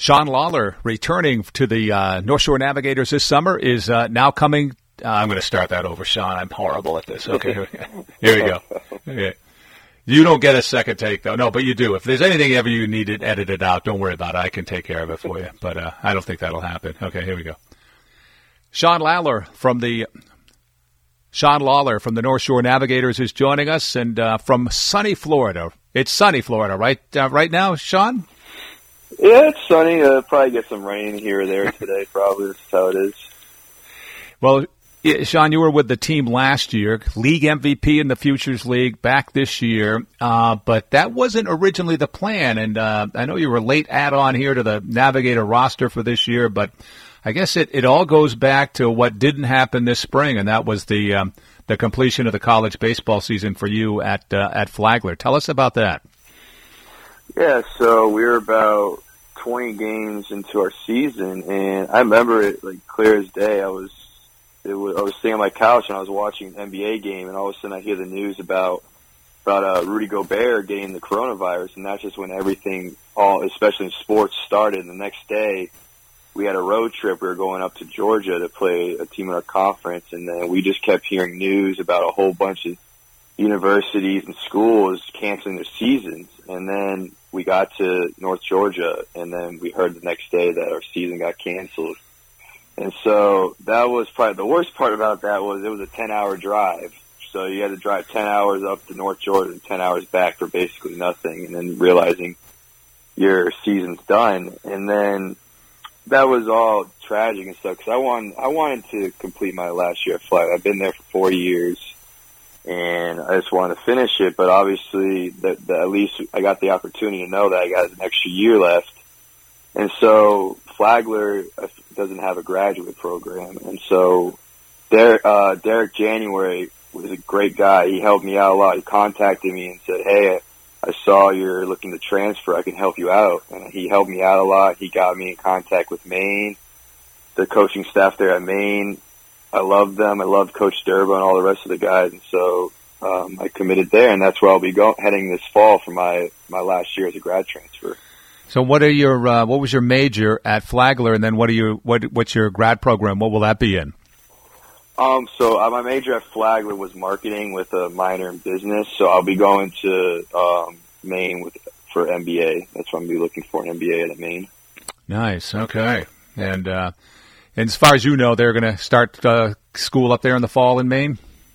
Sean Lawler, returning to the North Shore Navigators this summer, is now coming. I'm going to start that over, Sean. I'm horrible at this. Okay, here we go. Okay. You don't get a second take, though. No, but you do. If there's anything ever you need it edited out, don't worry about it. I can take care of it for you. But I don't think that'll happen. Okay, here we go. Sean Lawler from the North Shore Navigators is joining us, and from sunny Florida. It's sunny Florida, right? Right now, Sean? Yeah, it's sunny. Probably get some rain here or there today. Probably that's how it is. Well, Sean, you were with the team last year, league MVP in the Futures League, back this year, but that wasn't originally the plan. And I know you were late add-on here to the Navigator roster for this year, but I guess it all goes back to what didn't happen this spring, and that was the completion of the college baseball season for you at Flagler. Tell us about that. Yeah, so we were about 20 games into our season, and I remember it like clear as day. I was sitting on my couch and I was watching an NBA game, and all of a sudden I hear the news about Rudy Gobert getting the coronavirus, and that's just when everything, especially in sports, started. And the next day, we had a road trip. We were going up to Georgia to play a team in our conference, and then we just kept hearing news about a whole bunch of universities and schools canceling their seasons. And then we got to North Georgia, and then we heard the next day that our season got canceled. And so that was probably the worst part about that was it was a 10-hour drive. So you had to drive 10 hours up to North Georgia and 10 hours back for basically nothing, and then realizing your season's done. And then that was all tragic and stuff because I wanted to complete my last year at Flagler. I've been there for 4 years, and I just wanted to finish it. But obviously, at least I got the opportunity to know that I got an extra year left. And so Flagler doesn't have a graduate program, and so Derek January was a great guy. He helped me out a lot. He contacted me and said, "Hey, I saw you're looking to transfer. I can help you out." And he helped me out a lot. He got me in contact with Maine, the coaching staff there at Maine. I loved them. I loved Coach Durba and all the rest of the guys. And so I committed there, and that's where I'll be heading this fall for my last year as a grad transfer. So what was your major at Flagler, and then what's your grad program? What will that be in? So my major at Flagler was marketing with a minor in business. So I'll be going to Maine for MBA. That's what I'm going to be looking for, an MBA at Maine. Nice. Okay. And as far as you know, they're going to start school up there in the fall in Maine?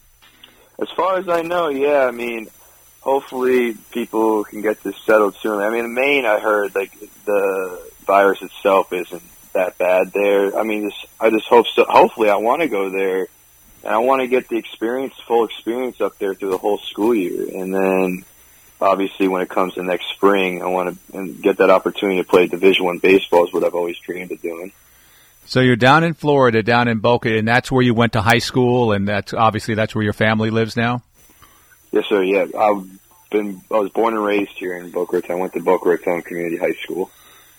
As far as I know, yeah. I mean, hopefully people can get this settled soon. I mean, in Maine, I heard like the virus itself isn't that bad there. I mean, I just hope so. Hopefully, I want to go there, and I want to get the full experience up there through the whole school year. And then, obviously, when it comes to next spring, I want to get that opportunity to play Division I baseball is what I've always dreamed of doing. So you're down in Florida, down in Boca, and that's where you went to high school, and that's where your family lives now? Yes, sir. Yeah, I was born and raised here in Boca Raton. I went to Boca Raton Community High School.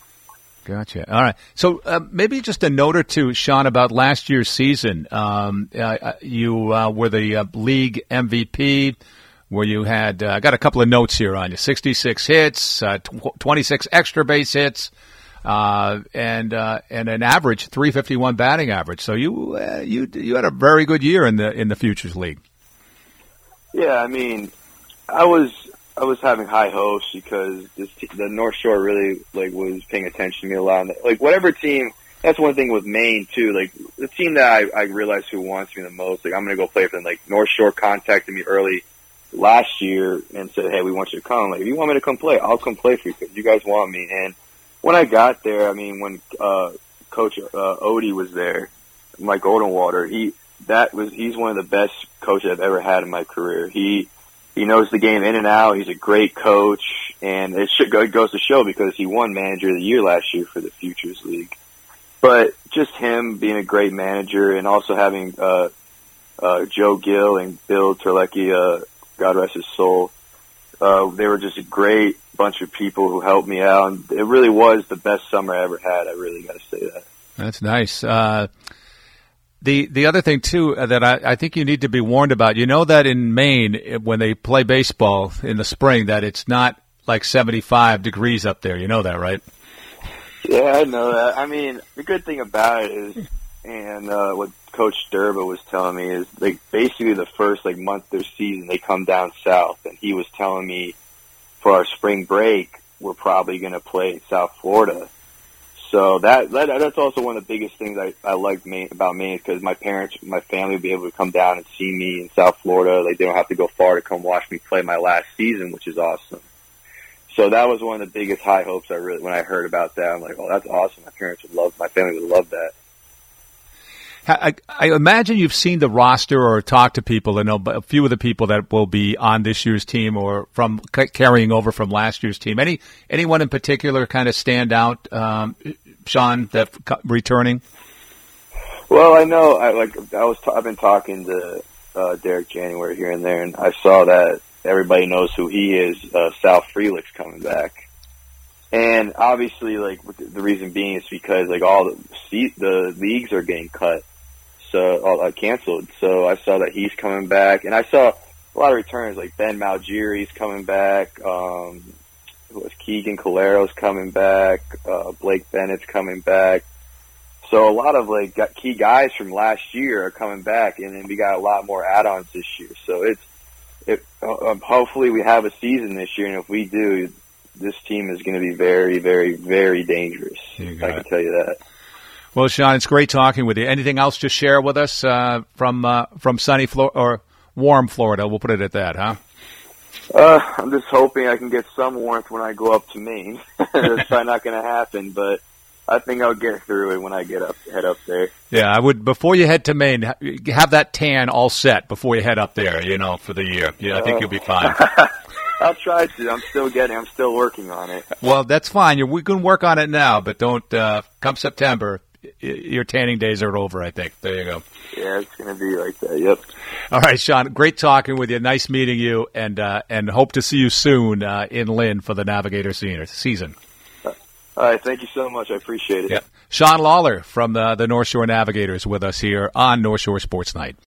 Gotcha. All right. So maybe just a note or two, Sean, about last year's season. You were the league MVP, where you had I got a couple of notes here on you: 66 hits, 26 extra base hits, and an average 351 batting average. So you had a very good year in the Futures League. Yeah, I mean, I was having high hopes because the North Shore really was paying attention to me a lot. And, whatever team, that's one thing with Maine too. The team that I realized who wants me the most, I'm going to go play for them. North Shore contacted me early last year and said, "Hey, we want you to come. If you want me to come play, I'll come play for you because you guys want me." And when I got there, I mean, when Coach Odie was there, Mike Oldenwater, he's one of the best coaches I've ever had in my career. He knows the game in and out. He's a great coach, and it goes to show because he won Manager of the Year last year for the Futures League. But just him being a great manager, and also having Joe Gill and Bill Terlecki, God rest his soul, they were just a great bunch of people who helped me out. And it really was the best summer I ever had. I really got to say that. That's nice. The other thing, too, that I think you need to be warned about, you know that in Maine, when they play baseball in the spring, that it's not like 75 degrees up there. You know that, right? Yeah, I know that. I mean, the good thing about it is, and what Coach Durba was telling me is, like, basically the first month of their season, they come down south, and he was telling me for our spring break, we're probably going to play in South Florida. So that's also one of the biggest things I like about Maine, because my family will be able to come down and see me in South Florida. Like, they don't have to go far to come watch me play my last season, which is awesome. So that was one of the biggest high hopes when I heard about that. I'm like, oh, that's awesome. My family would love that. I imagine you've seen the roster or talked to people. I know a few of the people that will be on this year's team or from carrying over from last year's team. Anyone in particular kind of stand out, Sean, that returning? Well, I know. I've been talking to Derek January here and there, and I saw that everybody knows who he is. Sal Frelick's coming back. And obviously, the reason being is because all the leagues are getting cut, so canceled. So I saw that he's coming back, and I saw a lot of returns, like Ben Malgiri's coming back. Keegan Calero's coming back. Blake Bennett's coming back. So a lot of key guys from last year are coming back, and then we got a lot more add-ons this year. So hopefully we have a season this year, and if we do, this team is going to be very, very, very dangerous. I can tell you that. Well, Sean, it's great talking with you. Anything else to share with us from sunny Florida or warm Florida? We'll put it at that, huh? I'm just hoping I can get some warmth when I go up to Maine. That's probably not going to happen, but I think I'll get through it when I head up there. Yeah, I would. Before you head to Maine, have that tan all set before you head up there. For the year. Yeah, I think you'll be fine. I'll try to. I'm still working on it. Well, that's fine. We can work on it now, but don't. Come September, your tanning days are over. I think. There you go. Yeah, it's going to be like that. Yep. All right, Sean. Great talking with you. Nice meeting you, and hope to see you soon in Lynn for the Navigator season. All right, thank you so much. I appreciate it. Yep. Sean Lawler from the North Shore Navigators with us here on North Shore Sports Night.